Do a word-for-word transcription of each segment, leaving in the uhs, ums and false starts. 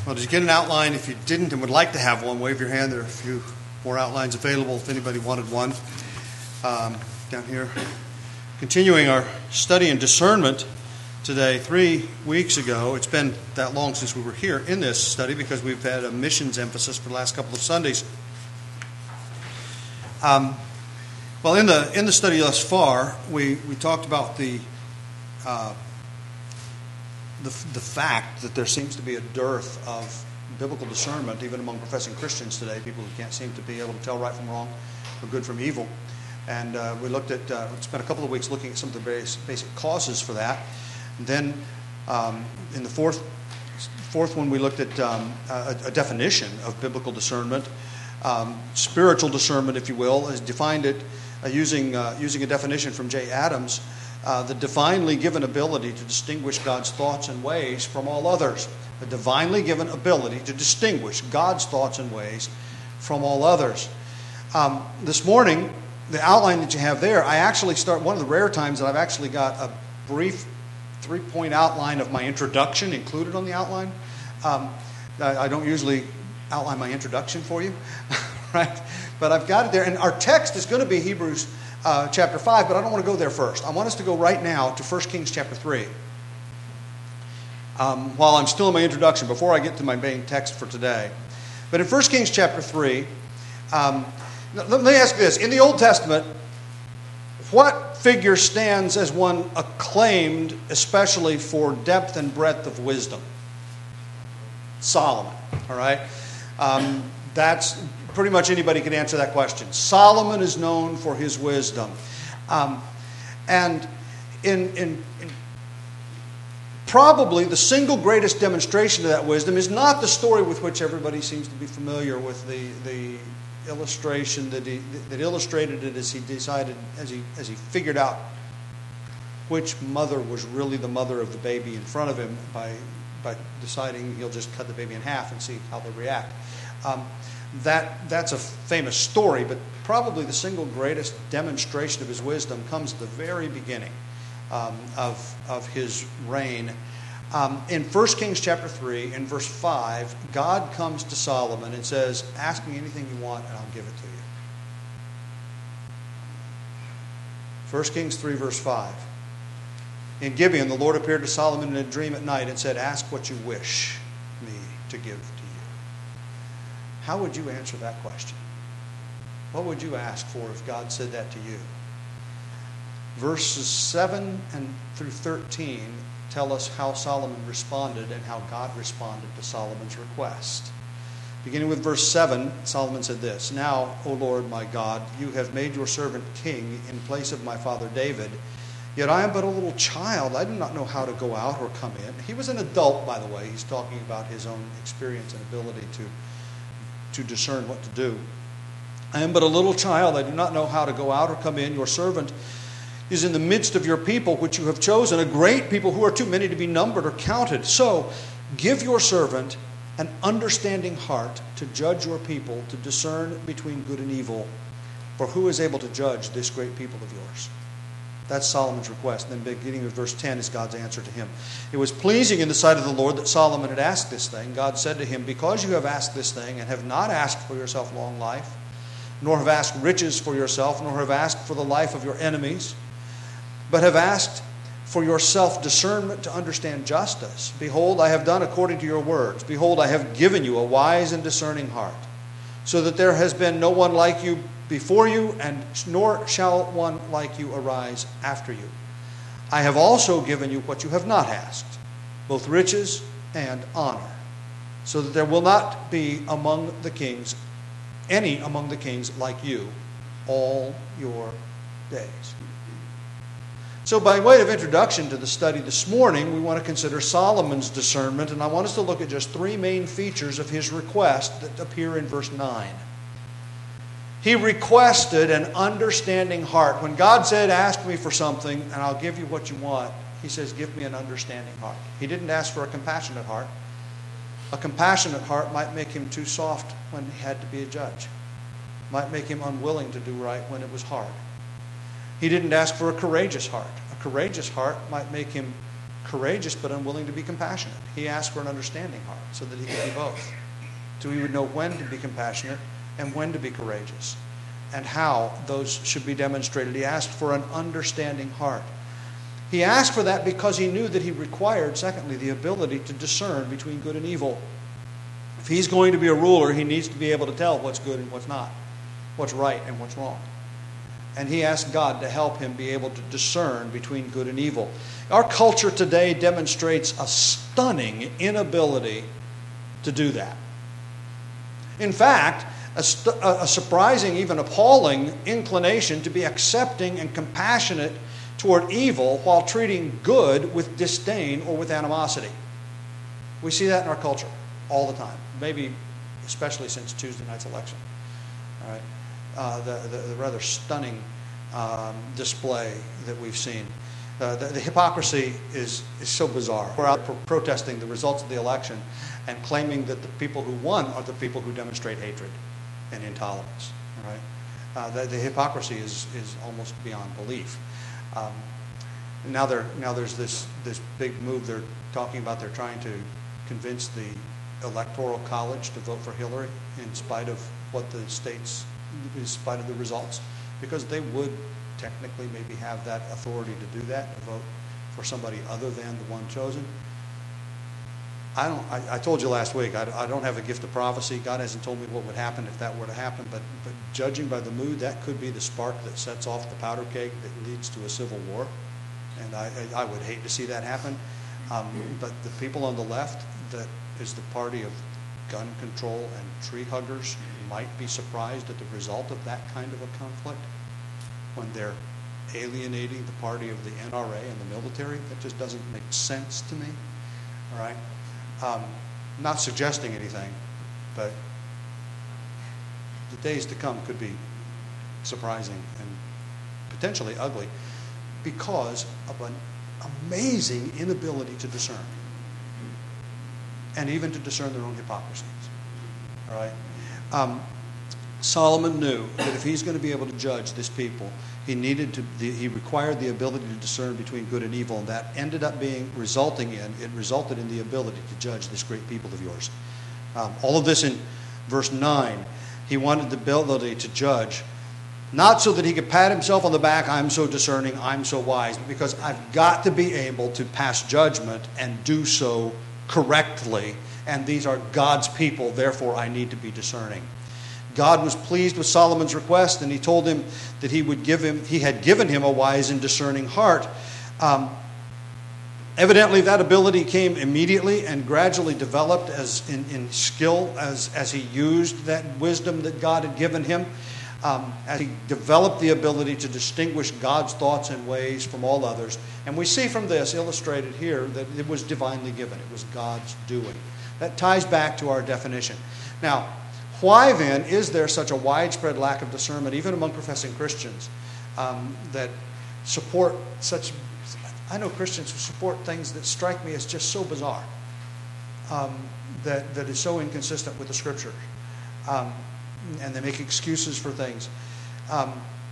Well, did you get an outline? If you didn't and would like to have one, wave your hand. There are a few more outlines available if anybody wanted one. Um, down here. Continuing our study in discernment today. Three weeks ago, it's been that long since we were here in this study because we've had a missions emphasis for the last couple of Sundays. Um, well, in the in the study thus far, we, we talked about the uh, The, the fact that there seems to be a dearth of biblical discernment even among professing Christians today, people who can't seem to be able to tell right from wrong or good from evil. And uh, we looked at, uh, we spent a couple of weeks looking at some of the various basic causes for that. And then um, in the fourth fourth one, we looked at um, a, a definition of biblical discernment. Um, spiritual discernment, if you will, is defined it uh, using, uh, using a definition from Jay Adams. Uh, the divinely given ability to distinguish God's thoughts and ways from all others. The divinely given ability to distinguish God's thoughts and ways from all others. Um, this morning, the outline that you have there, I actually start, one of the rare times that I've actually got a brief three-point outline of my introduction included on the outline. Um, I, I don't usually outline my introduction for you, right? But I've got it there. And our text is going to be Hebrews Uh, chapter five, but I don't want to go there first. I want us to go right now to First Kings chapter three. Um, while I'm still in my introduction, before I get to my main text for today. But in First Kings chapter three, um, let me ask this. In the Old Testament, what figure stands as one acclaimed especially for depth and breadth of wisdom? Solomon, all right? Um, that's... Pretty much anybody can answer that question. Solomon is known for his wisdom. Um, and in, in, in probably the single greatest demonstration of that wisdom is not the story with which everybody seems to be familiar with, the, the illustration that, he, that illustrated it as he decided, as he, as he figured out which mother was really the mother of the baby in front of him by, by deciding he'll just cut the baby in half and see how they react. Um, That that's a famous story, but probably the single greatest demonstration of his wisdom comes at the very beginning um, of, of his reign. Um, in First Kings chapter three, in verse five, God comes to Solomon and says, "Ask me anything you want and I'll give it to you." First Kings three, verse five. In Gibeon, the Lord appeared to Solomon in a dream at night and said, "Ask what you wish me to give to you." How would you answer that question? What would you ask for if God said that to you? Verses seven and through thirteen tell us how Solomon responded and how God responded to Solomon's request. Beginning with verse seven, Solomon said this, "Now, O Lord my God, you have made your servant king in place of my father David. Yet I am but a little child. I do not know how to go out or come in." He was an adult, by the way. He's talking about his own experience and ability to to discern what to do. "I am but a little child. I do not know how to go out or come in. Your servant is in the midst of your people, which you have chosen, a great people who are too many to be numbered or counted. So give your servant an understanding heart to judge your people, to discern between good and evil. For who is able to judge this great people of yours?" That's Solomon's request. And then beginning with verse ten is God's answer to him. "It was pleasing in the sight of the Lord that Solomon had asked this thing. God said to him, because you have asked this thing and have not asked for yourself long life, nor have asked riches for yourself, nor have asked for the life of your enemies, but have asked for yourself discernment to understand justice. Behold, I have done according to your words. Behold, I have given you a wise and discerning heart, so that there has been no one like you before you, and nor shall one like you arise after you. I have also given you what you have not asked, both riches and honor, so that there will not be among the kings, any among the kings like you, all your days." So by way of introduction to the study this morning, we want to consider Solomon's discernment, and I want us to look at just three main features of his request that appear in verse nine. He requested an understanding heart. When God said, "Ask me for something and I'll give you what you want," he says, "Give me an understanding heart." He didn't ask for a compassionate heart. A compassionate heart might make him too soft when he had to be a judge. Might make him unwilling to do right when it was hard. He didn't ask for a courageous heart. A courageous heart might make him courageous but unwilling to be compassionate. He asked for an understanding heart so that he could be both. So he would know when to be compassionate and when to be courageous and how those should be demonstrated. He asked for an understanding heart. He asked for that because he knew that he required, secondly, the ability to discern between good and evil. If he's going to be a ruler, he needs to be able to tell what's good and what's not, what's right and what's wrong. And he asked God to help him be able to discern between good and evil. Our culture today demonstrates a stunning inability to do that. In fact, a, st- a surprising, even appalling inclination to be accepting and compassionate toward evil while treating good with disdain or with animosity. We see that in our culture all the time, maybe especially since Tuesday night's election. All right. Uh, the, the, the rather stunning um, display that we've seen. Uh, the, the hypocrisy is, is so bizarre. We're out pro- protesting the results of the election and claiming that the people who won are the people who demonstrate hatred and intolerance. All right? Uh, the, the hypocrisy is, is almost beyond belief. Um, now, there, now there's this, this big move they're talking about. They're trying to convince the Electoral College to vote for Hillary in spite of what the states, in spite of the results, because they would technically maybe have that authority to do that, to vote for somebody other than the one chosen. I don't. I, I told you last week, I, I don't have a gift of prophecy. God hasn't told me what would happen if that were to happen, but, but judging by the mood, that could be the spark that sets off the powder keg that leads to a civil war. And I, I, I would hate to see that happen. Um, but the people on the left, that is the party of gun control and tree huggers, might be surprised at the result of that kind of a conflict when they're alienating the party of the N R A and the military. That just doesn't make sense to me. All right? Um, not suggesting anything, but the days to come could be surprising and potentially ugly because of an amazing inability to discern, and even to discern their own hypocrisies. All right? Um, Solomon knew that if he's going to be able to judge this people, he needed to. The, he required the ability to discern between good and evil, and that ended up being resulting in it resulted in the ability to judge this great people of yours. Um, all of this in verse nine. He wanted the ability to judge, not so that he could pat himself on the back. I'm so discerning. I'm so wise. But because I've got to be able to pass judgment and do so correctly. And these are God's people. Therefore, I need to be discerning. God was pleased with Solomon's request, and he told him that he would give him, he had given him a wise and discerning heart. Um, evidently, that ability came immediately and gradually developed as in, in skill as, as he used that wisdom that God had given him. Um, as he developed the ability to distinguish God's thoughts and ways from all others. And we see from this, illustrated here, that it was divinely given. It was God's doing. That ties back to our definition. Now, why then is there such a widespread lack of discernment, even among professing Christians, um, that support such... I know Christians who support things that strike me as just so bizarre, um, that, that is so inconsistent with the Scriptures. Um, and they make excuses for things. Um,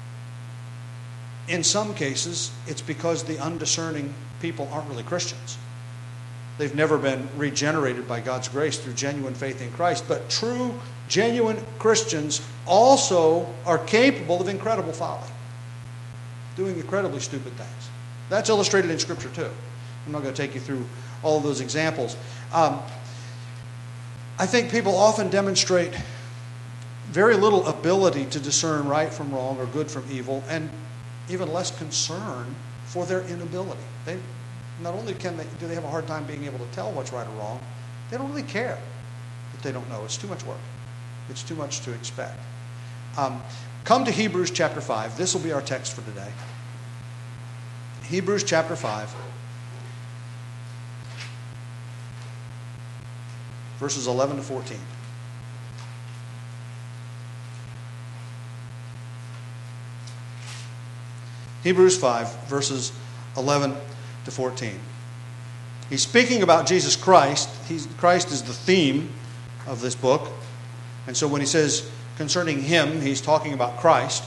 in some cases, it's because the undiscerning people aren't really Christians. They've never been regenerated by God's grace through genuine faith in Christ. But true, genuine Christians also are capable of incredible folly, doing incredibly stupid things. That's illustrated in Scripture too. I'm not going to take you through all of those examples. Um, I think people often demonstrate very little ability to discern right from wrong or good from evil, and even less concern for their inability. They not only can they do they have a hard time being able to tell what's right or wrong, they don't really care that they don't know. It's too much work. It's too much to expect. Um, come to Hebrews chapter five. This will be our text for today. Hebrews chapter five, verses eleven to fourteen. Hebrews five, verses eleven to fourteen. He's speaking about Jesus Christ. He's, Christ is the theme of this book. And so when he says concerning him, he's talking about Christ.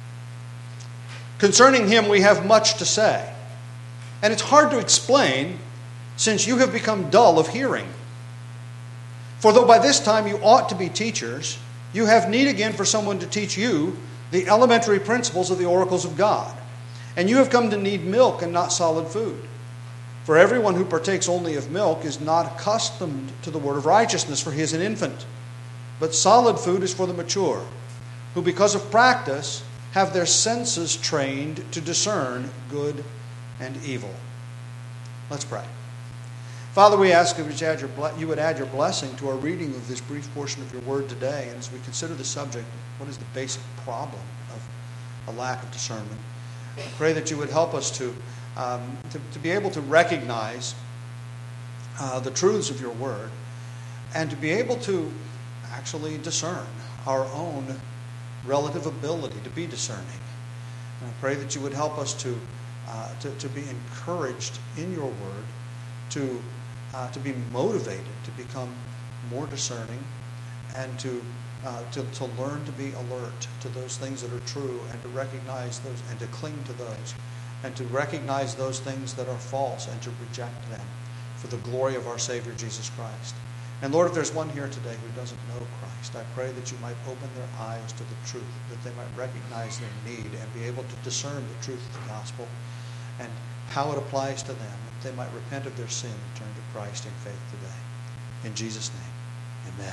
Concerning him, we have much to say. And it's hard to explain since you have become dull of hearing. For though by this time you ought to be teachers, you have need again for someone to teach you the elementary principles of the oracles of God. And you have come to need milk and not solid food. For everyone who partakes only of milk is not accustomed to the word of righteousness, for he is an infant. But solid food is for the mature, who because of practice have their senses trained to discern good and evil. Let's pray. Father, we ask that you would add your blessing to our reading of this brief portion of your word today. And as we consider the subject, what is the basic problem of a lack of discernment? I pray that you would help us to, um, to, to be able to recognize uh, the truths of your word and to be able to actually discern our own relative ability to be discerning. And I pray that you would help us to, uh, to, to be encouraged in your word, to Uh, to be motivated to become more discerning, and to, uh, to to learn to be alert to those things that are true, and to recognize those, and to cling to those, and to recognize those things that are false, and to reject them for the glory of our Savior Jesus Christ. And Lord, if there's one here today who doesn't know Christ, I pray that you might open their eyes to the truth, that they might recognize their need and be able to discern the truth of the gospel and how it applies to them. They might repent of their sin and turn to Christ in faith today. In Jesus' name, amen.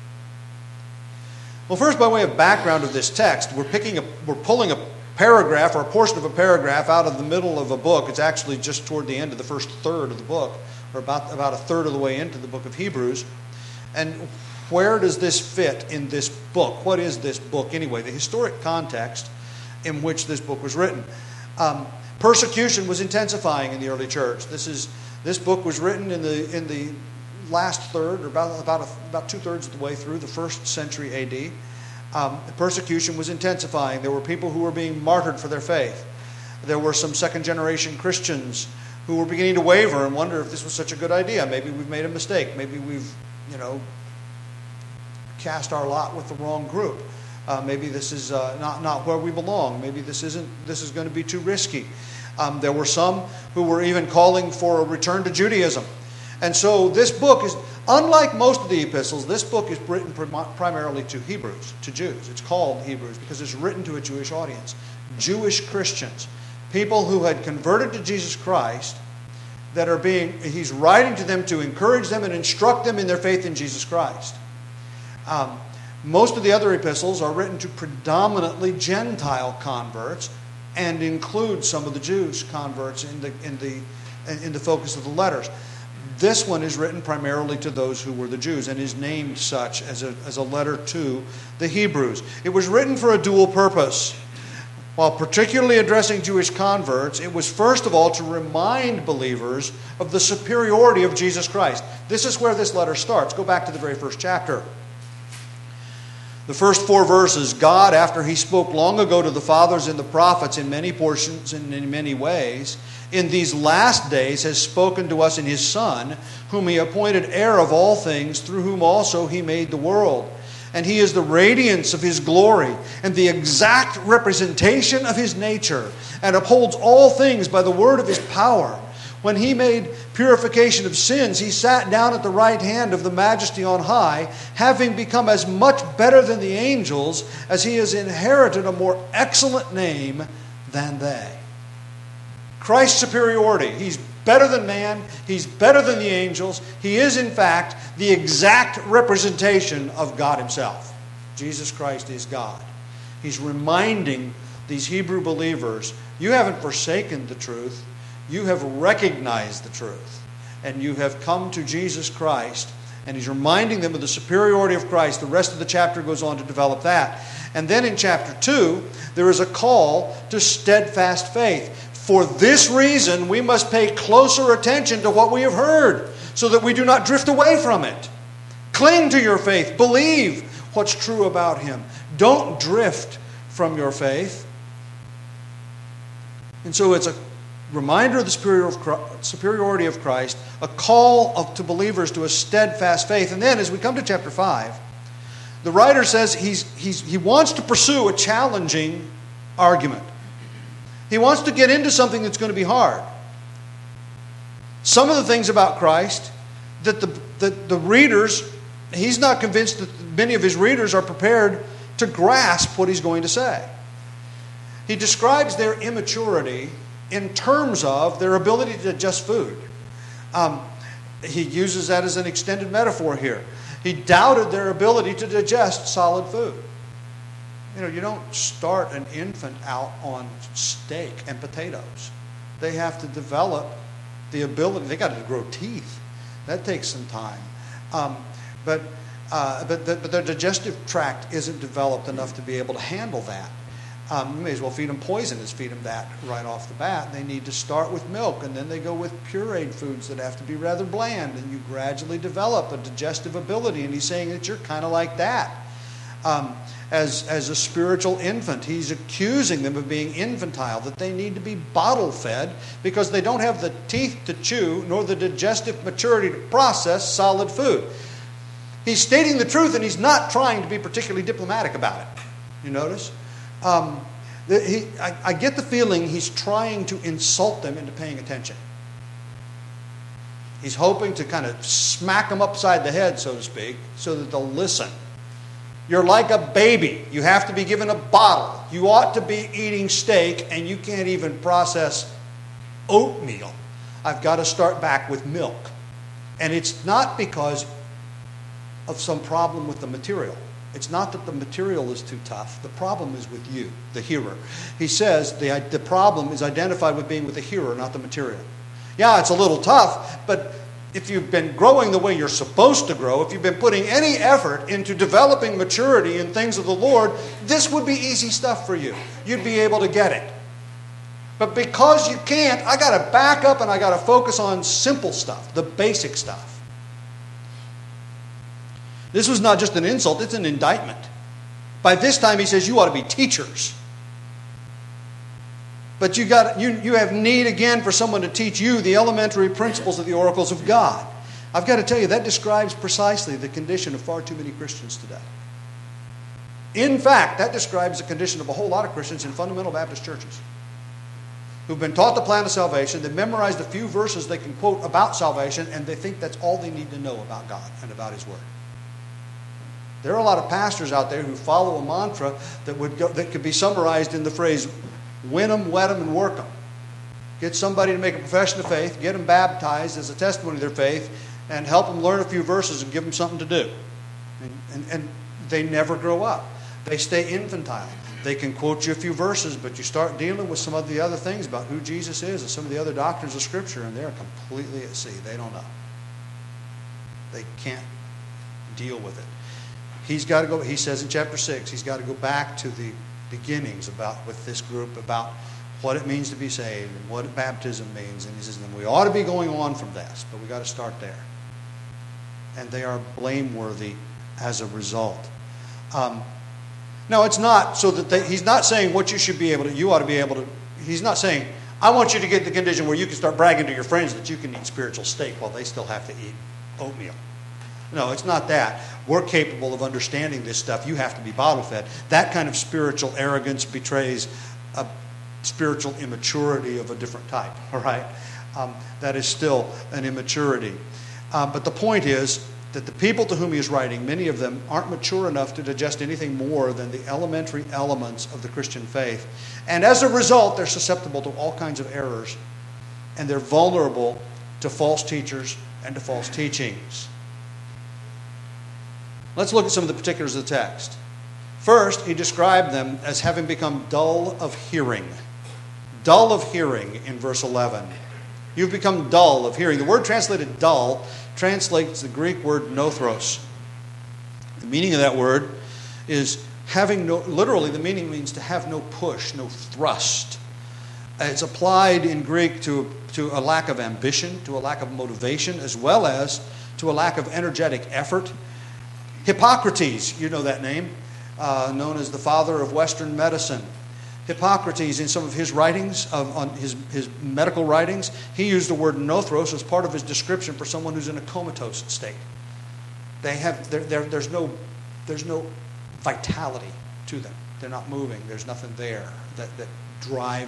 Well, first, by way of background of this text, we're picking a, we're pulling a paragraph or a portion of a paragraph out of the middle of a book. It's actually just toward the end of the first third of the book, or about, about a third of the way into the book of Hebrews. And where does this fit in this book? What is this book anyway? The historic context in which this book was written. Um, Persecution was intensifying in the early church. This is this book was written in the in the last third, or about about a, about two thirds of the way through the first century A D. Um, persecution was intensifying. There were people who were being martyred for their faith. There were some second generation Christians who were beginning to waver and wonder if this was such a good idea. Maybe we've made a mistake. Maybe we've you know cast our lot with the wrong group. Uh, maybe this is uh, not, not where we belong. Maybe this isn't. This is going to be too risky. Um, there were some who were even calling for a return to Judaism. And so this book is, unlike most of the epistles, this book is written prim- primarily to Hebrews, to Jews. It's called Hebrews because it's written to a Jewish audience. Jewish Christians, people who had converted to Jesus Christ, that are being, he's writing to them to encourage them and instruct them in their faith in Jesus Christ. Um, Most of the other epistles are written to predominantly Gentile converts and include some of the Jews' converts in the in the in the focus of the letters. This one is written primarily to those who were the Jews and is named such as a as a letter to the Hebrews. It was written for a dual purpose. While particularly addressing Jewish converts, it was first of all to remind believers of the superiority of Jesus Christ. This is where this letter starts. Go back to the very first chapter. The first four verses, God, after he spoke long ago to the fathers and the prophets in many portions and in many ways, in these last days has spoken to us in his Son, whom he appointed heir of all things, through whom also he made the world. And he is the radiance of his glory and the exact representation of his nature, and upholds all things by the word of his power. When he made purification of sins, he sat down at the right hand of the Majesty on high, having become as much better than the angels as he has inherited a more excellent name than they. Christ's superiority. He's better than man. He's better than the angels. He is, in fact, the exact representation of God himself. Jesus Christ is God. He's reminding these Hebrew believers, you haven't forsaken the truth. You have recognized the truth, and you have come to Jesus Christ, and he's reminding them of the superiority of Christ. The rest of the chapter goes on to develop that. And then in chapter two, there is a call to steadfast faith. For this reason, we must pay closer attention to what we have heard, so that we do not drift away from it. Cling to your faith. Believe what's true about him. Don't drift from your faith. And so it's a reminder of the superiority of Christ, a call of, to believers to a steadfast faith. And then as we come to chapter five, the writer says he's, he's, he wants to pursue a challenging argument. He wants to get into something that's going to be hard. some of the things about Christ that the, that the readers, he's not convinced that many of his readers are prepared to grasp what he's going to say. He describes their immaturity in terms of their ability to digest food. Um, he uses that as an extended metaphor here. He doubted their ability to digest solid food. You know, you don't start an infant out on steak and potatoes. They have to develop the ability. They got to grow teeth. That takes some time. Um, but, uh, but, the, but their digestive tract isn't developed enough to be able to handle that. Um, you may as well feed them poison as feed them that right off the bat. They need to start with milk, and then they go with pureed foods that have to be rather bland, and you gradually develop a digestive ability. And he's saying that you're kind of like that. Um, as, as a spiritual infant, he's accusing them of being infantile, that they need to be bottle fed because they don't have the teeth to chew nor the digestive maturity to process solid food. He's stating the truth, and he's not trying to be particularly diplomatic about it. You notice? Um, the, he, I, I get the feeling he's trying to insult them into paying attention. He's hoping to kind of smack them upside the head, so to speak, so that they'll listen. You're like a baby. You have to be given a bottle. You ought to be eating steak, and you can't even process oatmeal. I've got to start back with milk. And it's not because of some problem with the material. It's not that the material is too tough. The problem is with you, the hearer. He says the, the problem is identified with being with the hearer, not the material. Yeah, it's a little tough, but if you've been growing the way you're supposed to grow, if you've been putting any effort into developing maturity in things of the Lord, this would be easy stuff for you. You'd be able to get it. But because you can't, I got to back up and I got to focus on simple stuff, the basic stuff. This was not just an insult, it's an indictment. By this time he says you ought to be teachers. But you got you, you have need again for someone to teach you the elementary principles of the oracles of God. I've got to tell you, that describes precisely the condition of far too many Christians today. In fact, that describes the condition of a whole lot of Christians in fundamental Baptist churches who've been taught the plan of salvation. They've memorized a few verses they can quote about salvation, and they think that's all they need to know about God and about His Word. There are a lot of pastors out there who follow a mantra that would go, that could be summarized in the phrase, win them, wet them, and work them. Get somebody to make a profession of faith, get them baptized as a testimony of their faith, and help them learn a few verses and give them something to do. And, and, and they never grow up. They stay infantile. They can quote you a few verses, but you start dealing with some of the other things about who Jesus is and some of the other doctrines of Scripture, and they're completely at sea. They don't know. They can't deal with it. He's got to go, he says in chapter six, he's got to go back to the beginnings about with this group about what it means to be saved and what baptism means. And he says, and we ought to be going on from this, but we got to start there. And they are blameworthy as a result. Um, no, it's not so that they, he's not saying what you should be able to, you ought to be able to, he's not saying, I want you to get the condition where you can start bragging to your friends that you can eat spiritual steak while they still have to eat oatmeal. No, it's not that. We're capable of understanding this stuff. You have to be bottle fed. That kind of spiritual arrogance betrays a spiritual immaturity of a different type. All right? Um, that is still an immaturity. Uh, but the point is that the people to whom he is writing, many of them aren't mature enough to digest anything more than the elementary elements of the Christian faith. And as a result, they're susceptible to all kinds of errors. And they're vulnerable to false teachers and to false teachings. Let's look at some of the particulars of the text. First, he described them as having become dull of hearing. Dull of hearing in verse eleven. You've become dull of hearing. The word translated dull translates the Greek word nothros. The meaning of that word is having no, literally the meaning means to have no push, no thrust. It's applied in Greek to, to a lack of ambition, to a lack of motivation, as well as to a lack of energetic effort. Hippocrates, you know that name, uh, known as the father of Western medicine. Hippocrates, in some of his writings, uh, on his, his medical writings, he used the word nothros as part of his description for someone who's in a comatose state. They have, they're, they're, there's no, there's no vitality to them. They're not moving. There's nothing there that, that drives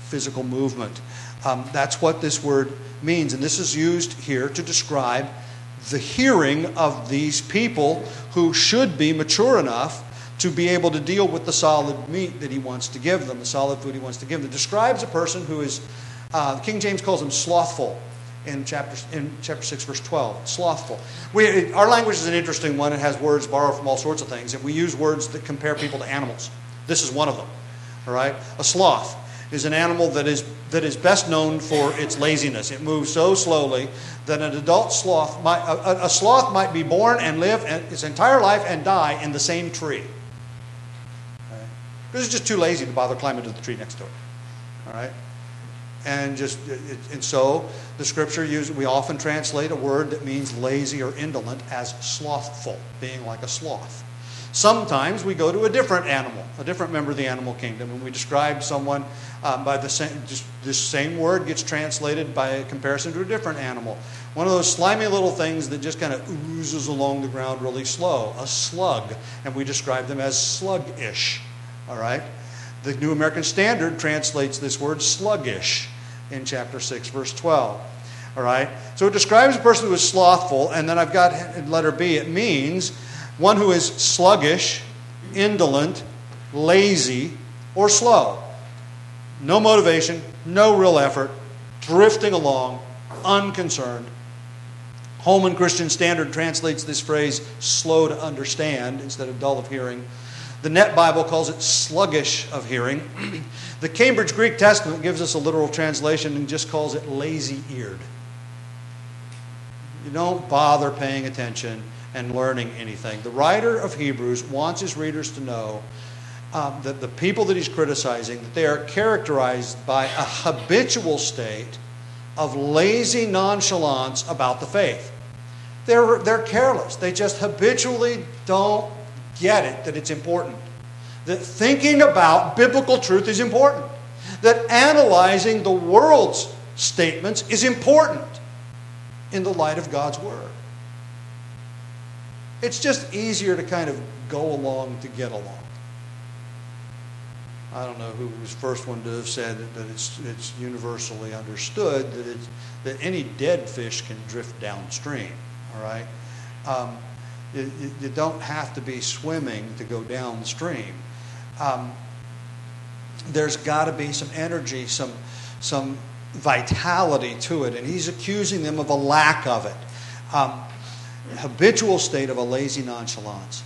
physical movement. Um, that's what this word means. And this is used here to describe the hearing of these people who should be mature enough to be able to deal with the solid meat that he wants to give them, the solid food he wants to give them. It describes a person who is, uh, King James calls him slothful in chapter, in chapter six, verse twelve. Slothful. We, our language is an interesting one. It has words borrowed from all sorts of things, and we use words that compare people to animals. This is one of them. All right? A sloth is an animal that is that is best known for its laziness. It moves so slowly that an adult sloth, might, a, a sloth might be born and live its entire life and die in the same tree. Okay? Because it's just too lazy to bother climbing to the tree next to it. All right? And just it, and so the Scripture uses, we often translate a word that means lazy or indolent as slothful, being like a sloth. Sometimes we go to a different animal, a different member of the animal kingdom, and we describe someone um, by the same, just this same word gets translated by comparison to a different animal. One of those slimy little things that just kind of oozes along the ground really slow, a slug, and we describe them as sluggish. All right? The New American Standard translates this word sluggish in chapter six, verse twelve. All right? So it describes a person who is slothful, and then I've got in letter B, it means one who is sluggish, indolent, lazy, or slow. No motivation, no real effort, drifting along, unconcerned. Holman Christian Standard translates this phrase slow to understand instead of dull of hearing. The Net Bible calls it sluggish of hearing. The Cambridge Greek Testament gives us a literal translation and just calls it lazy-eared. You don't bother paying attention and learning anything. The writer of Hebrews wants his readers to know um, that the people that he's criticizing, that they are characterized by a habitual state of lazy nonchalance about the faith. They're, they're careless. They just habitually don't get it, that it's important. That thinking about biblical truth is important. That analyzing the world's statements is important in the light of God's Word. It's just easier to kind of go along to get along. I don't know who was the first one to have said that it's it's universally understood that it's, that any dead fish can drift downstream. All right, um, you, you don't have to be swimming to go downstream. Um, there's got to be some energy, some some vitality to it, and he's accusing them of a lack of it. Um, habitual state of a lazy nonchalance.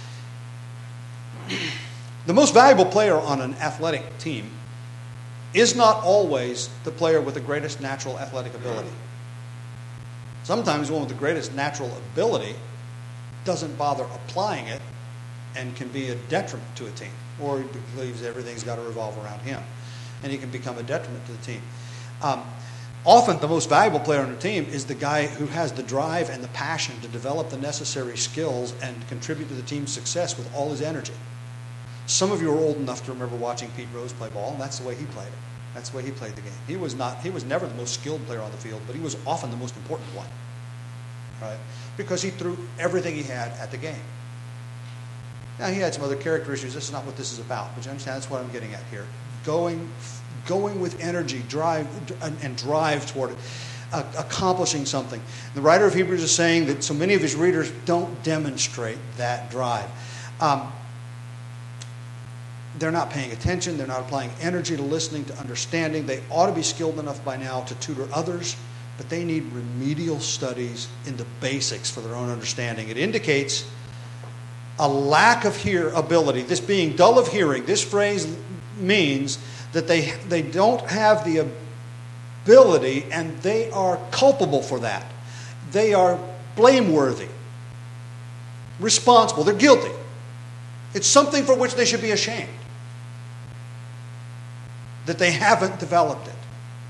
The most valuable player on an athletic team is not always the player with the greatest natural athletic ability. Sometimes one with the greatest natural ability doesn't bother applying it and can be a detriment to a team, or he believes everything's got to revolve around him, and he can become a detriment to the team. Um, Often the most valuable player on a team is the guy who has the drive and the passion to develop the necessary skills and contribute to the team's success with all his energy. Some of you are old enough to remember watching Pete Rose play ball, and that's the way he played it. That's the way he played the game. He was not. He was never the most skilled player on the field, but he was often the most important one, right? Because he threw everything he had at the game. Now, he had some other character issues. This is not what this is about, but you understand that's what I'm getting at here. Going Going with energy, drive, and drive toward it, uh, accomplishing something. The writer of Hebrews is saying that so many of his readers don't demonstrate that drive. Um, they're not paying attention. They're not applying energy to listening, to understanding. They ought to be skilled enough by now to tutor others, but they need remedial studies in the basics for their own understanding. It indicates a lack of hear ability. This being dull of hearing, this phrase means that they, they don't have the ability, and they are culpable for that. They are blameworthy, responsible. They're guilty. It's something for which they should be ashamed, that they haven't developed it.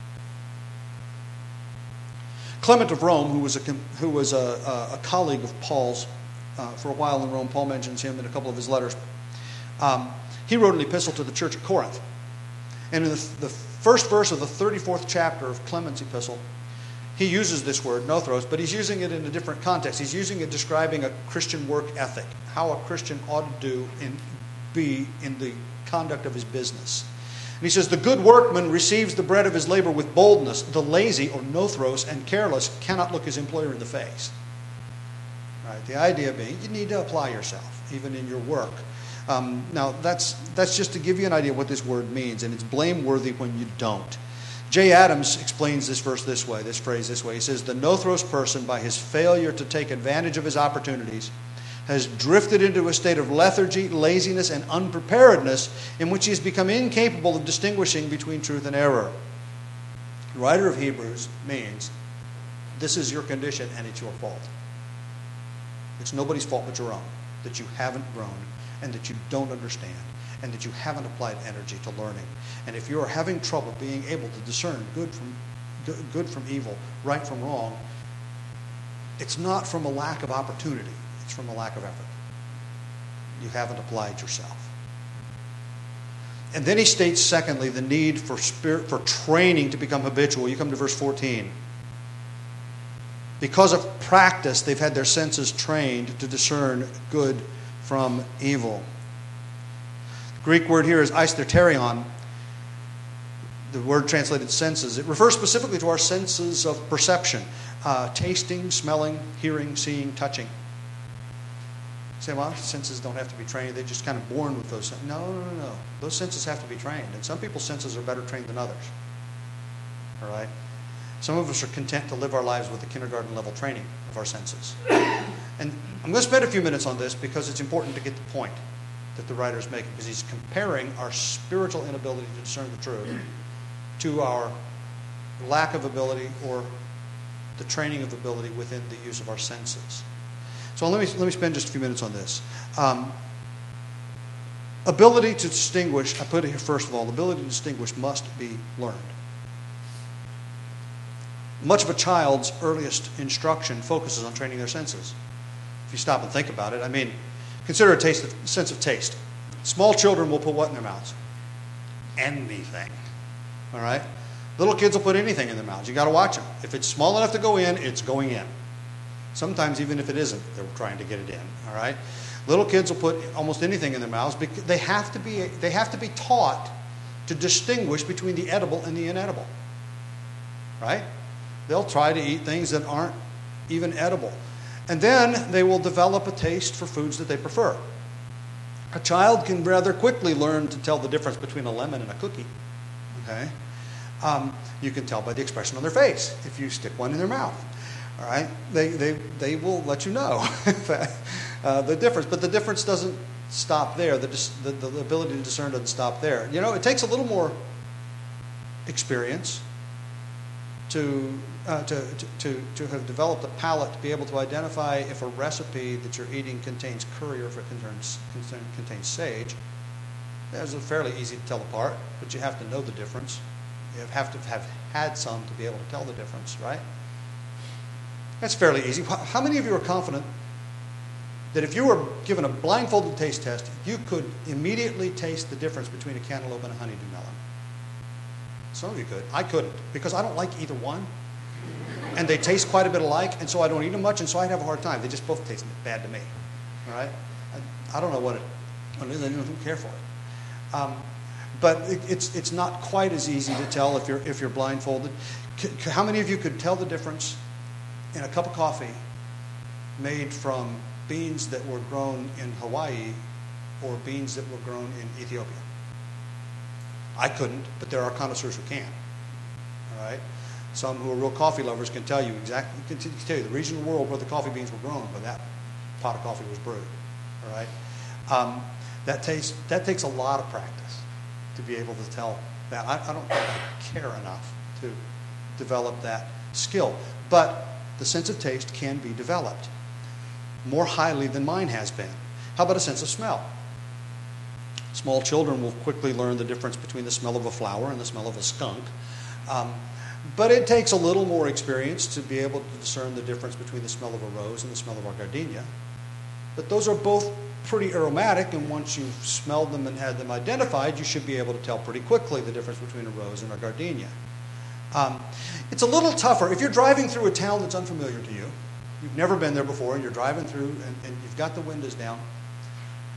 Clement of Rome, who was a, who was a, a colleague of Paul's uh, for a while in Rome, Paul mentions him in a couple of his letters. Um, he wrote an epistle to the church at Corinth. And in the, the first verse of the thirty-fourth chapter of Clement's epistle, he uses this word, nothros, but he's using it in a different context. He's using it describing a Christian work ethic, how a Christian ought to do and be in the conduct of his business. he says, the good workman receives the bread of his labor with boldness. The lazy, or nothros, and careless cannot look his employer in the face. Right? The idea being, you need to apply yourself, even in your work. Um, now, that's, that's just to give you an idea of what this word means, and it's blameworthy when you don't. Jay Adams explains this verse this way, this phrase this way. He says, the nothros person, by his failure to take advantage of his opportunities, has drifted into a state of lethargy, laziness, and unpreparedness in which he has become incapable of distinguishing between truth and error. The writer of Hebrews means this is your condition and it's your fault. It's nobody's fault but your own, that you haven't grown and that you don't understand and that you haven't applied energy to learning. And if you're having trouble being able to discern good from good from evil, right from wrong, it's not from a lack of opportunity. It's from a lack of effort. You haven't applied yourself. And then he states, secondly, the need for spirit, for training to become habitual. You come to verse fourteen. Because of practice, they've had their senses trained to discern good from evil. The Greek word here is eisterterion. The word translated senses. It refers specifically to our senses of perception. Uh, tasting, smelling, hearing, seeing, touching. You say, well, senses don't have to be trained. They're just kind of born with those senses. No, no, no, no. Those senses have to be trained. And some people's senses are better trained than others. All right? Some of us are content to live our lives with the kindergarten level training of our senses. And I'm going to spend a few minutes on this because it's important to get the point that the writer is making, because he's comparing our spiritual inability to discern the truth to our lack of ability or the training of ability within the use of our senses. So let me let me spend just a few minutes on this. Um, ability to distinguish, I put it here first of all, ability to distinguish must be learned. Much of a child's earliest instruction focuses on training their senses. If you stop and think about it, I mean, consider a taste of, sense of taste. Small children will put what in their mouths? Anything. All right? Little kids will put anything in their mouths. You got to watch them. If it's small enough to go in, it's going in. Sometimes even if it isn't, they're trying to get it in. All right? Little kids will put almost anything in their mouths because they have to be they have to be taught to distinguish between the edible and the inedible. Right? They'll try to eat things that aren't even edible. And then they will develop a taste for foods that they prefer. A child can rather quickly learn to tell the difference between a lemon and a cookie. Okay? Um, you can tell by the expression on their face if you stick one in their mouth. All right? They, they, they will let you know uh, the difference. But the difference doesn't stop there. The, the, the ability to discern doesn't stop there. You know, it takes a little more experience to, uh, to, to, to have developed a palate to be able to identify if a recipe that you're eating contains curry or if it contains, contains sage. It's fairly easy to tell apart, but you have to know the difference. You have to have had some to be able to tell the difference, right? That's fairly easy. How many of you are confident that if you were given a blindfolded taste test, you could immediately taste the difference between a cantaloupe and a honeydew melon? Some of you could. I couldn't, because I don't like either one. And they taste quite a bit alike, and so I don't eat them much, and so I'd have a hard time. They just both taste bad to me. All right? I, I don't know what it, what it is. I don't care for it. Um, but it, it's it's not quite as easy to tell if you're if you're blindfolded. C- how many of you could tell the difference in a cup of coffee made from beans that were grown in Hawaii or beans that were grown in Ethiopia? I couldn't, but there are connoisseurs who can. All right? Some who are real coffee lovers can tell you exactly, can tell you the region of the world where the coffee beans were grown, where that pot of coffee was brewed. All right? Um, that takes that takes a lot of practice to be able to tell that. I, I don't think I care enough to develop that skill. But the sense of taste can be developed more highly than mine has been. How about a sense of smell? Small children will quickly learn the difference between the smell of a flower and the smell of a skunk. Um, but it takes a little more experience to be able to discern the difference between the smell of a rose and the smell of our gardenia. But those are both pretty aromatic, and once you've smelled them and had them identified, you should be able to tell pretty quickly the difference between a rose and a gardenia. Um, it's a little tougher. If you're driving through a town that's unfamiliar to you, you've never been there before, and you're driving through, and, and you've got the windows down,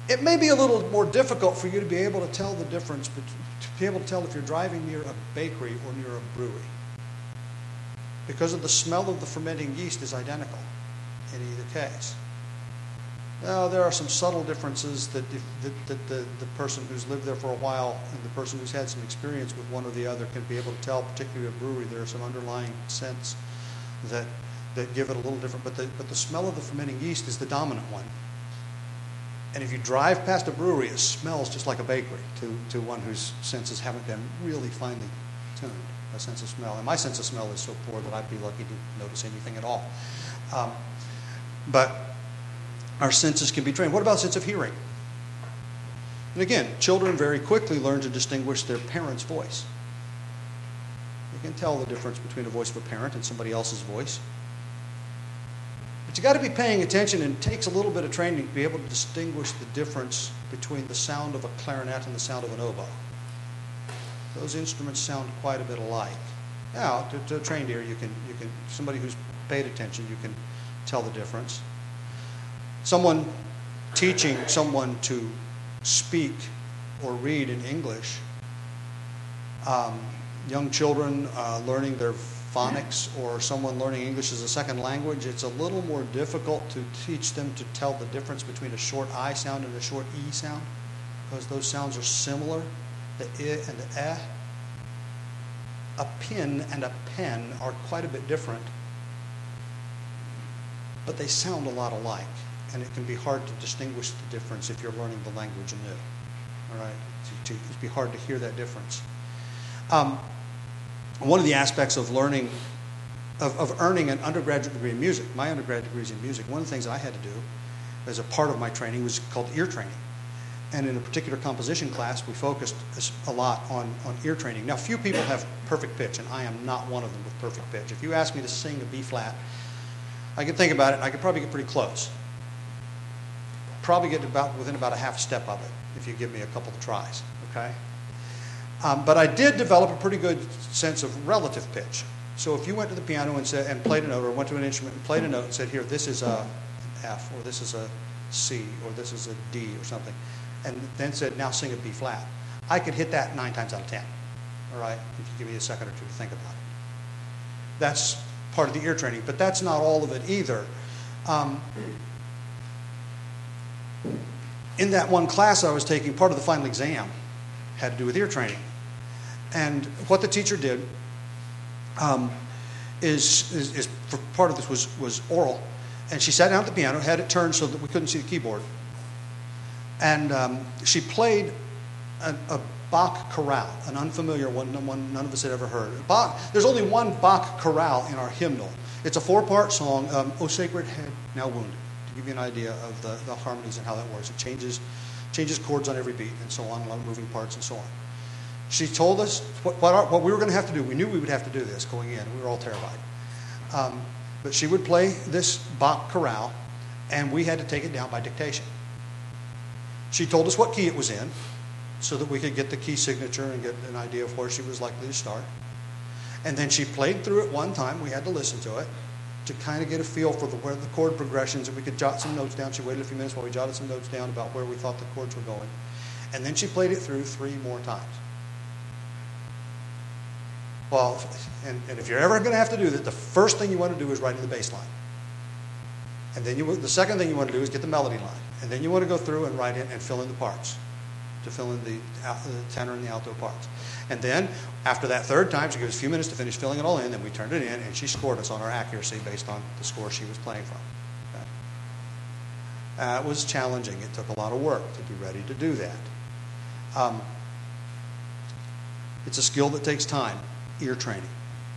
It may be a little more difficult for you to be able to tell the difference, but to be able to tell if you're driving near a bakery or near a brewery. Because of the smell of the fermenting yeast is identical in either case. Now, there are some subtle differences that, if, that, that the, the person who's lived there for a while and the person who's had some experience with one or the other can be able to tell, particularly a brewery. There are some underlying scents that, that give it a little different. But the, but the smell of the fermenting yeast is the dominant one. And if you drive past a brewery, it smells just like a bakery to, to one whose senses haven't been really finely tuned, a sense of smell. And my sense of smell is so poor that I'd be lucky to notice anything at all. Um, but our senses can be trained. What about sense of hearing? And again, children very quickly learn to distinguish their parent's voice. You can tell the difference between the voice of a parent and somebody else's voice. But you got to be paying attention, and it takes a little bit of training to be able to distinguish the difference between the sound of a clarinet and the sound of an oboe. Those instruments sound quite a bit alike. Now, to, to a trained ear, you can, you can, somebody who's paid attention, you can tell the difference. Someone teaching someone to speak or read in English, um, young children uh, learning their phonics, or someone learning English as a second language, it's a little more difficult to teach them to tell the difference between a short I sound and a short E sound, because those sounds are similar, the I and the eh. A pin and a pen are quite a bit different, but they sound a lot alike. And it can be hard to distinguish the difference if you're learning the language anew. All right, to, to, it'd be hard to hear that difference. Um, one of the aspects of learning, of, of earning an undergraduate degree in music, my undergraduate degree is in music. One of the things that I had to do as a part of my training was called ear training. And in a particular composition class, we focused a lot on, on ear training. Now, few people have perfect pitch, and I am not one of them with perfect pitch. If you ask me to sing a B flat, I could think about it, and I could probably get pretty close. Probably get about within about a half step of it if you give me a couple of tries, okay? Um, but I did develop a pretty good sense of relative pitch. So if you went to the piano and said and played a note, or went to an instrument and played a note and said, here, this is a F, or this is a C, or this is a D, or something, and then said, now sing a B flat, I could hit that nine times out of ten, all right, if you give me a second or two to think about it. That's part of the ear training, but that's not all of it either. Um, In that one class I was taking, part of the final exam had to do with ear training. And what the teacher did um, is, is, is for part of this was, was oral. And she sat down at the piano, had it turned so that we couldn't see the keyboard. And um, she played a, a Bach chorale, an unfamiliar one, one none of us had ever heard. Bach, there's only one Bach chorale in our hymnal. It's a four-part song, um, O Sacred Head, Now Wounded. Give you an idea of the, the harmonies and how that works. It changes changes chords on every beat and so on, a lot of moving parts and so on. She told us what, what, our, what we were going to have to do. We knew we would have to do this going in. We were all terrified. Um, but she would play this Bach chorale, and we had to take it down by dictation. She told us what key it was in so that we could get the key signature and get an idea of where she was likely to start. And then she played through it one time. We had to listen to it to kind of get a feel for the, where the chord progressions, and we could jot some notes down. She waited a few minutes while we jotted some notes down about where we thought the chords were going. And then she played it through three more times. Well, and, and if you're ever going to have to do that, the first thing you want to do is write in the bass line. And then you, the second thing you want to do is get the melody line. And then you want to go through and write in and fill in the parts, to fill in the, the tenor and the alto parts. And then, after that third time, she gave us a few minutes to finish filling it all in, then we turned it in, and she scored us on our accuracy based on the score she was playing from. Okay? Uh, it was challenging. It took a lot of work to be ready to do that. Um, it's a skill that takes time, ear training.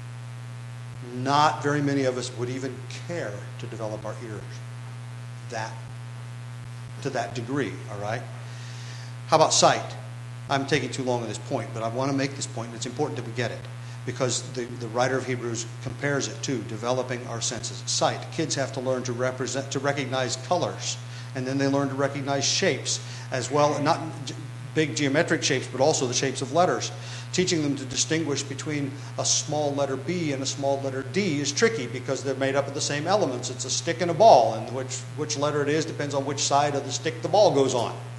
Not very many of us would even care to develop our ears that, to that degree, all right? How about sight? I'm taking too long on this point, but I want to make this point, and it's important that we get it, because the, the writer of Hebrews compares it to developing our senses. Sight. Kids have to learn to represent, to recognize colors, and then they learn to recognize shapes as well, not big geometric shapes, but also the shapes of letters. Teaching them to distinguish between a small letter B and a small letter D is tricky because they're made up of the same elements. It's a stick and a ball, and which, which letter it is depends on which side of the stick the ball goes on.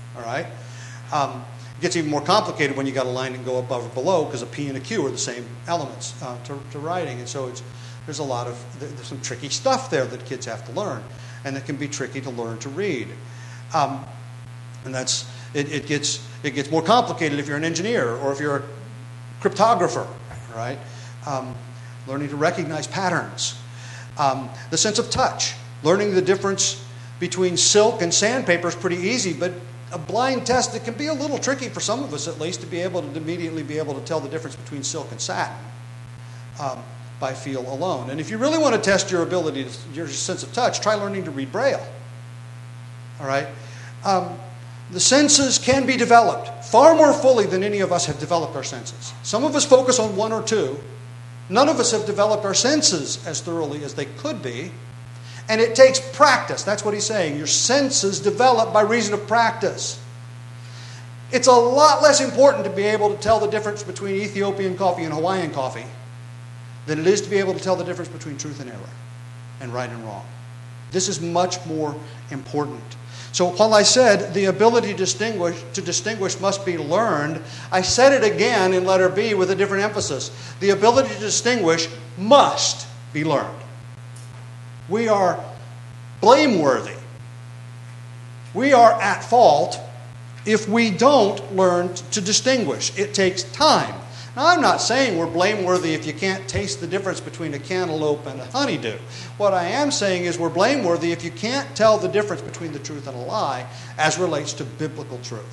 All right? Um, it gets even more complicated when you got a line that go above or below, because a P and a Q are the same elements uh, to, to writing. And so it's, there's a lot of, there's some tricky stuff there that kids have to learn. And it can be tricky to learn to read. Um, and that's, it, it gets it gets more complicated if you're an engineer or if you're a cryptographer, right? Um, learning to recognize patterns. Um, the sense of touch. Learning the difference between silk and sandpaper is pretty easy, but a blind test, it can be a little tricky for some of us at least to be able to immediately be able to tell the difference between silk and satin um, by feel alone. And if you really want to test your ability, to, your sense of touch, try learning to read Braille. All right? Um, the senses can be developed far more fully than any of us have developed our senses. Some of us focus on one or two. None of us have developed our senses as thoroughly as they could be. And it takes practice. That's what he's saying. Your senses develop by reason of practice. It's a lot less important to be able to tell the difference between Ethiopian coffee and Hawaiian coffee than it is to be able to tell the difference between truth and error and right and wrong. This is much more important. So while I said the ability to distinguish, to distinguish must be learned, I said it again in letter B with a different emphasis. The ability to distinguish must be learned. We are blameworthy. We are at fault if we don't learn to distinguish. It takes time. Now, I'm not saying we're blameworthy if you can't taste the difference between a cantaloupe and a honeydew. What I am saying is we're blameworthy if you can't tell the difference between the truth and a lie as relates to biblical truth.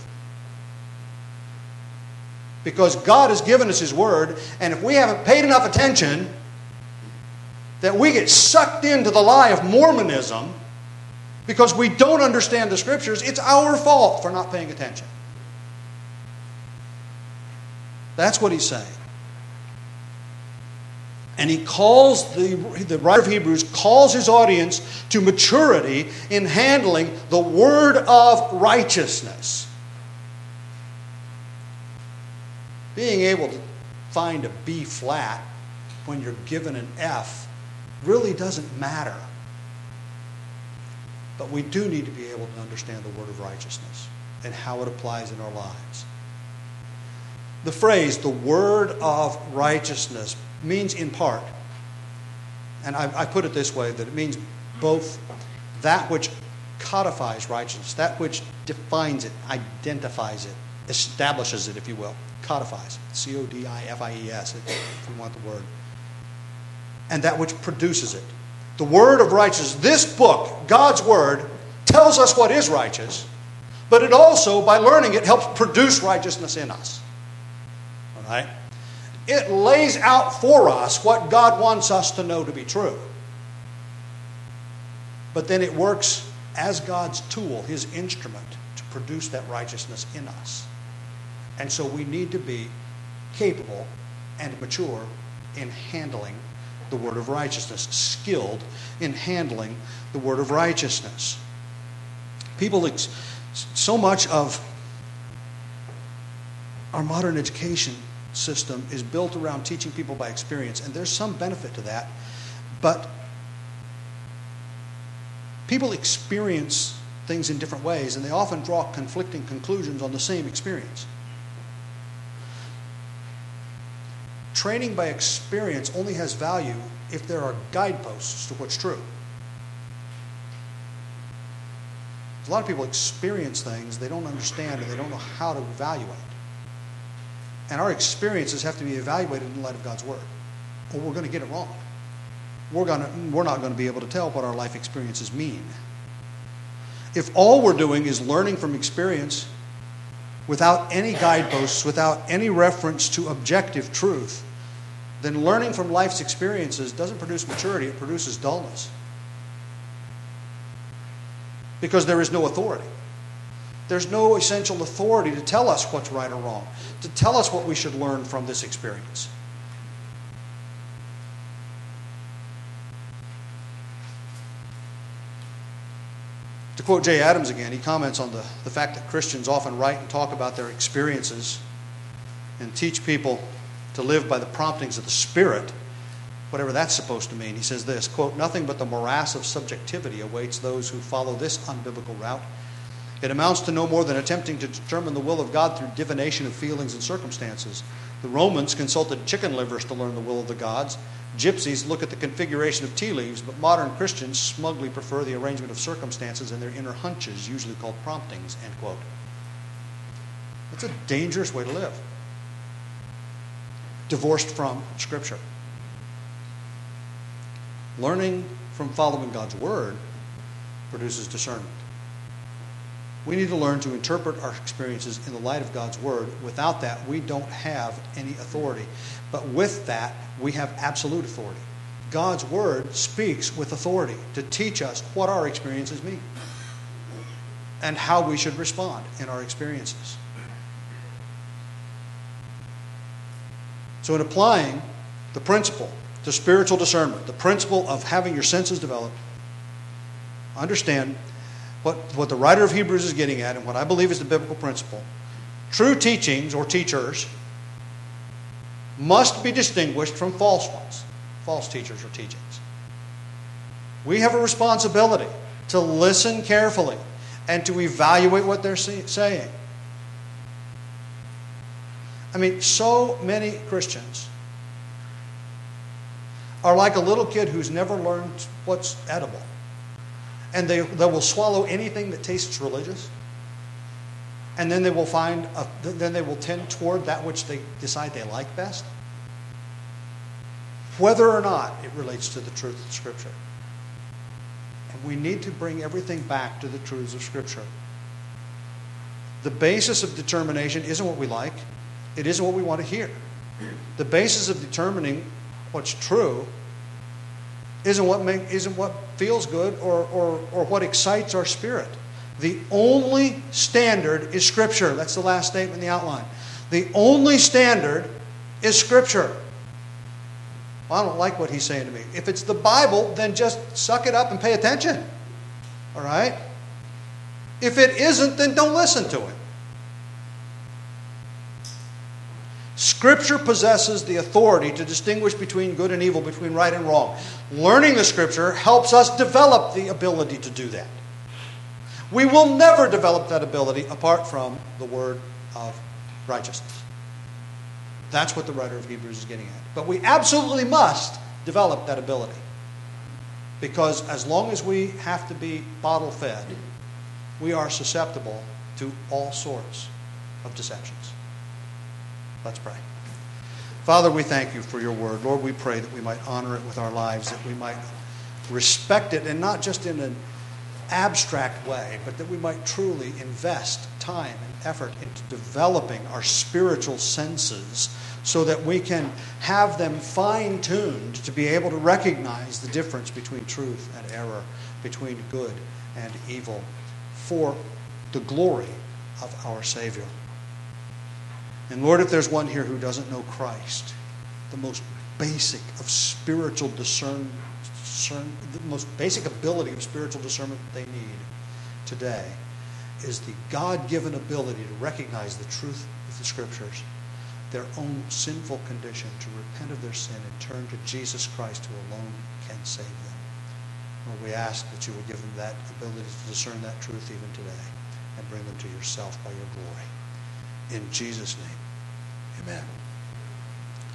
Because God has given us His Word, and if we haven't paid enough attention, that we get sucked into the lie of Mormonism because we don't understand the Scriptures, it's our fault for not paying attention. That's what he's saying. And he calls, the, the writer of Hebrews calls his audience to maturity in handling the word of righteousness. Being able to find a B flat when you're given an F really doesn't matter. But we do need to be able to understand the word of righteousness and how it applies in our lives. The phrase, the word of righteousness, means in part, and I, I put it this way, that it means both that which codifies righteousness, that which defines it, identifies it, establishes it, if you will, codifies, C O D I F I E S, if you want the word, and that which produces it. The word of righteousness, this book, God's word, tells us what is righteous, but it also, by learning it, helps produce righteousness in us. Right? It lays out for us what God wants us to know to be true. But then it works as God's tool, His instrument, to produce that righteousness in us. And so we need to be capable and mature in handling the word of righteousness, skilled in handling the word of righteousness. People, ex- so much of our modern education system is built around teaching people by experience, and there's some benefit to that, but people experience things in different ways, and they often draw conflicting conclusions on the same experience. Training by experience only has value if there are guideposts to what's true. A lot of people experience things they don't understand and they don't know how to evaluate. And our experiences have to be evaluated in light of God's Word, or we're going to get it wrong. We're, gonna, we're not going to be able to tell what our life experiences mean. If all we're doing is learning from experience without any guideposts, without any reference to objective truth, then learning from life's experiences doesn't produce maturity, it produces dullness. Because there is no authority. There's no essential authority to tell us what's right or wrong, to tell us what we should learn from this experience. To quote Jay Adams again, he comments on the, the fact that Christians often write and talk about their experiences and teach people to live by the promptings of the Spirit, whatever that's supposed to mean. He says this, quote, "Nothing but the morass of subjectivity awaits those who follow this unbiblical route. It amounts to no more than attempting to determine the will of God through divination of feelings and circumstances. The Romans consulted chicken livers to learn the will of the gods. Gypsies look at the configuration of tea leaves, but modern Christians smugly prefer the arrangement of circumstances and their inner hunches, usually called promptings, end quote. That's a dangerous way to live. Divorced from Scripture. Learning from following God's Word produces discernment. We need to learn to interpret our experiences in the light of God's Word. Without that, we don't have any authority. But with that, we have absolute authority. God's Word speaks with authority to teach us what our experiences mean and how we should respond in our experiences. So in applying the principle to spiritual discernment, the principle of having your senses developed, understand what, what the writer of Hebrews is getting at and what I believe is the biblical principle. True teachings or teachers must be distinguished from false ones, false teachers or teachings. We have a responsibility to listen carefully and to evaluate what they're saying. I mean, so many Christians are like a little kid who's never learned what's edible. And they, they will swallow anything that tastes religious. And then they will find, a, then they will tend toward that which they decide they like best. Whether or not it relates to the truth of Scripture. And we need to bring everything back to the truths of Scripture. The basis of determination isn't what we like. It isn't what we want to hear. The basis of determining what's true isn't what make, isn't what feels good or, or, or what excites our spirit. The only standard is Scripture. That's the last statement in the outline. The only standard is Scripture. Well, I don't like what he's saying to me. If it's the Bible, then just suck it up and pay attention. All right? If it isn't, then don't listen to it. Scripture possesses the authority to distinguish between good and evil, between right and wrong. Learning the Scripture helps us develop the ability to do that. We will never develop that ability apart from the word of righteousness. That's what the writer of Hebrews is getting at. But we absolutely must develop that ability. Because as long as we have to be bottle fed, we are susceptible to all sorts of deceptions. Let's pray. Father, we thank you for your word. Lord, we pray that we might honor it with our lives, that we might respect it, and not just in an abstract way, but that we might truly invest time and effort into developing our spiritual senses so that we can have them fine-tuned to be able to recognize the difference between truth and error, between good and evil, for the glory of our Savior. And Lord, if there's one here who doesn't know Christ, the most basic of spiritual discern, discern, the most basic ability of spiritual discernment that they need today is the God-given ability to recognize the truth of the Scriptures, their own sinful condition, to repent of their sin and turn to Jesus Christ, who alone can save them. Lord, we ask that you would give them that ability to discern that truth even today and bring them to yourself by your glory. In Jesus' name, amen.